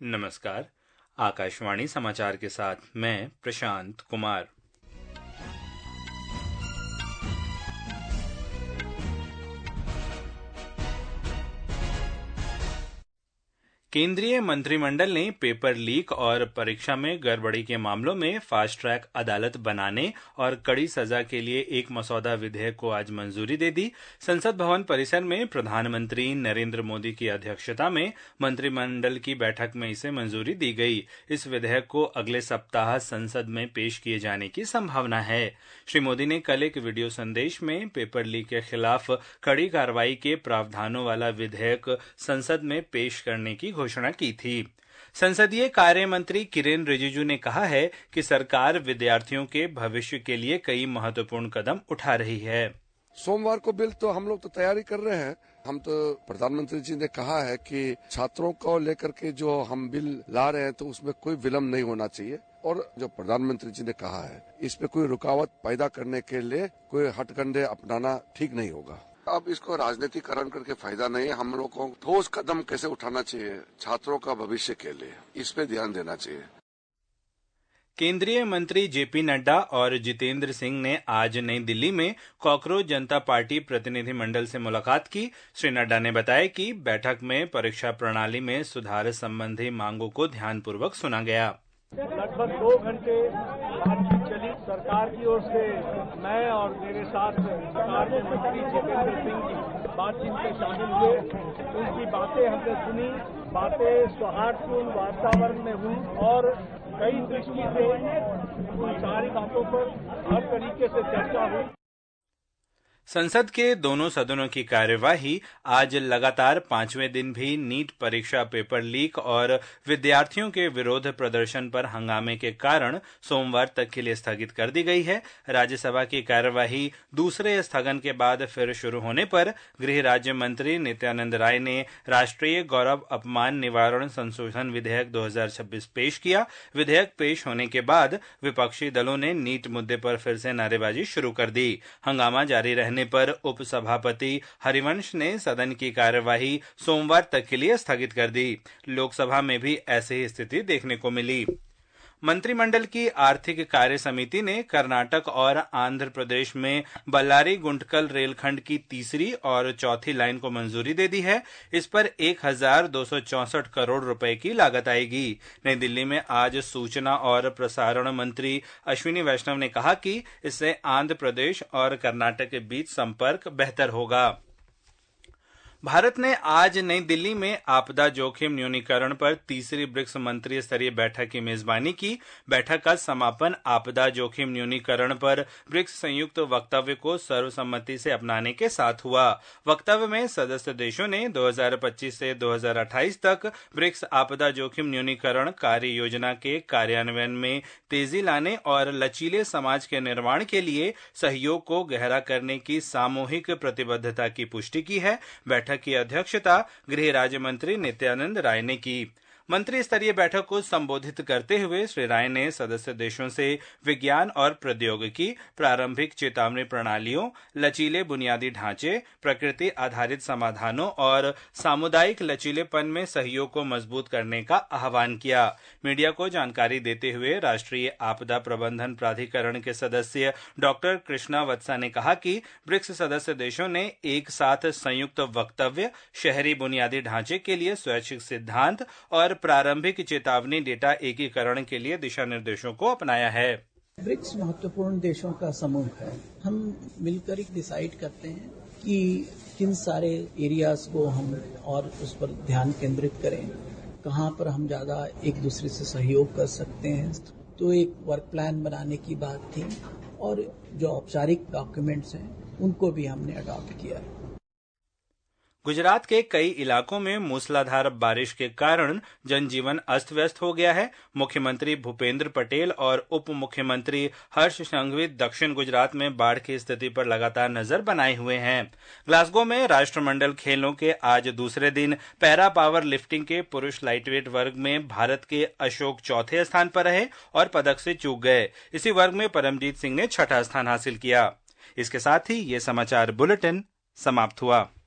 नमस्कार। आकाशवाणी समाचार के साथ मैं प्रशांत कुमार। केंद्रीय मंत्रिमंडल ने पेपर लीक और परीक्षा में गड़बड़ी के मामलों में फास्ट ट्रैक अदालत बनाने और कड़ी सजा के लिए एक मसौदा विधेयक को आज मंजूरी दे दी। संसद भवन परिसर में प्रधानमंत्री नरेंद्र मोदी की अध्यक्षता में मंत्रिमंडल की बैठक में इसे मंजूरी दी गई। इस विधेयक को अगले सप्ताह संसद में पेश किए जाने की संभावना है। श्री मोदी ने कल एक वीडियो संदेश में पेपर लीक के खिलाफ कड़ी कार्रवाई के प्रावधानों वाला विधेयक संसद में पेश करने की घोषणा की थी। संसदीय कार्य मंत्री किरेन रिजिजू ने कहा है कि सरकार विद्यार्थियों के भविष्य के लिए कई महत्वपूर्ण कदम उठा रही है। सोमवार को बिल तो हम लोग तो तैयारी कर रहे हैं। हम तो प्रधानमंत्री जी ने कहा है कि छात्रों को लेकर के जो हम बिल ला रहे हैं तो उसमें कोई विलम्ब नहीं होना चाहिए, और जो प्रधानमंत्री जी ने कहा है इस पे कोई रुकावट पैदा करने के लिए कोई हथकंडे अपनाना ठीक नहीं होगा। अब इसको राजनीतिकरण करके फायदा नहीं है। हम लोग को ठोस कदम कैसे उठाना चाहिए छात्रों का भविष्य के लिए, इस पे ध्यान देना चाहिए। केंद्रीय मंत्री जेपी नड्डा और जितेंद्र सिंह ने आज नई दिल्ली में कॉकरोच जनता पार्टी प्रतिनिधिमंडल से मुलाकात की। श्री नड्डा ने बताया कि बैठक में परीक्षा प्रणाली में सुधार संबंधी मांगों को ध्यानपूर्वक सुना गया। लगभग 2 घंटे बातचीत चली। सरकार की ओर से मैं और मेरे साथ सरकार के मंत्री जितेंद्र सिंह जी बातचीत में शामिल हुए। उनकी बातें हमने सुनी। बातें सौहार्दपूर्ण वातावरण में हुई और कई दृष्टि से उन सारी बातों पर हर तरीके से चर्चा हुई। संसद के दोनों सदनों की कार्यवाही आज लगातार 5वें दिन भी नीट परीक्षा पेपर लीक और विद्यार्थियों के विरोध प्रदर्शन पर हंगामे के कारण सोमवार तक के लिए स्थगित कर दी गई है। राज्यसभा की कार्यवाही दूसरे स्थगन के बाद फिर शुरू होने पर गृह राज्य मंत्री नित्यानंद राय ने राष्ट्रीय गौरव अपमान निवारण संशोधन विधेयक 2026 पेश किया। विधेयक पेश होने के बाद विपक्षी दलों ने नीट मुद्दे पर फिर से नारेबाजी शुरू कर दी। हंगामा जारी रहने पर उपसभापति हरिवंश ने सदन की कार्यवाही सोमवार तक के लिए स्थगित कर दी। लोकसभा में भी ऐसी ही स्थिति देखने को मिली। मंत्रिमंडल की आर्थिक कार्य समिति ने कर्नाटक और आंध्र प्रदेश में बल्लारी गुंटकल रेलखंड की तीसरी और चौथी लाइन को मंजूरी दे दी है। इस पर 1264 करोड़ रुपए की लागत आएगी। नई दिल्ली में आज सूचना और प्रसारण मंत्री अश्विनी वैष्णव ने कहा कि इससे आंध्र प्रदेश और कर्नाटक के बीच संपर्क बेहतर होगा। भारत ने आज नई दिल्ली में आपदा जोखिम न्यूनीकरण पर तीसरी ब्रिक्स मंत्री स्तरीय बैठक की मेजबानी की। बैठक का समापन आपदा जोखिम न्यूनीकरण पर ब्रिक्स संयुक्त वक्तव्य को सर्वसम्मति से अपनाने के साथ हुआ। वक्तव्य में सदस्य देशों ने 2025 से 2028 तक ब्रिक्स आपदा जोखिम न्यूनीकरण कार्य योजना के कार्यान्वयन में तेजी लाने और लचीले समाज के निर्माण के लिए सहयोग को गहरा करने की सामूहिक प्रतिबद्धता की पुष्टि की है। बैठक की अध्यक्षता गृह राज्य मंत्री नित्यानंद राय ने की। मंत्री स्तरीय बैठक को संबोधित करते हुए श्री राय ने सदस्य देशों से विज्ञान और प्रौद्योगिकी, प्रारंभिक चेतावनी प्रणालियों, लचीले बुनियादी ढांचे, प्रकृति आधारित समाधानों और सामुदायिक लचीलेपन में सहयोग को मजबूत करने का आह्वान किया। मीडिया को जानकारी देते हुए राष्ट्रीय आपदा प्रबंधन प्राधिकरण के सदस्य डॉक्टर कृष्णा वत्सा ने कहा कि ब्रिक्स सदस्य देशों ने एक साथ संयुक्त वक्तव्य, शहरी बुनियादी ढांचे के लिए स्वैच्छिक सिद्धांत और प्रारंभिक चेतावनी डेटा एकीकरण के लिए दिशा निर्देशों को अपनाया है। ब्रिक्स महत्वपूर्ण देशों का समूह है। हम मिलकर एक डिसाइड करते हैं कि किन सारे एरियाज को हम और उस पर ध्यान केंद्रित करें, कहां पर हम ज्यादा एक दूसरे से सहयोग कर सकते हैं। तो एक वर्क प्लान बनाने की बात थी और जो औपचारिक डॉक्यूमेंट्स हैं उनको भी हमने अडॉप्ट किया है। गुजरात के कई इलाकों में मूसलाधार बारिश के कारण जनजीवन अस्त व्यस्त हो गया है। मुख्यमंत्री भूपेंद्र पटेल और उप मुख्यमंत्री हर्ष संघवी दक्षिण गुजरात में बाढ़ की स्थिति पर लगातार नजर बनाए हुए हैं। ग्लासगो में राष्ट्रमंडल खेलों के आज दूसरे दिन पैरा पावर लिफ्टिंग के पुरुष लाइटवेट वर्ग में भारत के अशोक चौथे स्थान पर रहे और पदक से चूक गए। इसी वर्ग में परमजीत सिंह ने छठा स्थान हासिल किया। इसके साथ ही ये समाचार बुलेटिन समाप्त हुआ।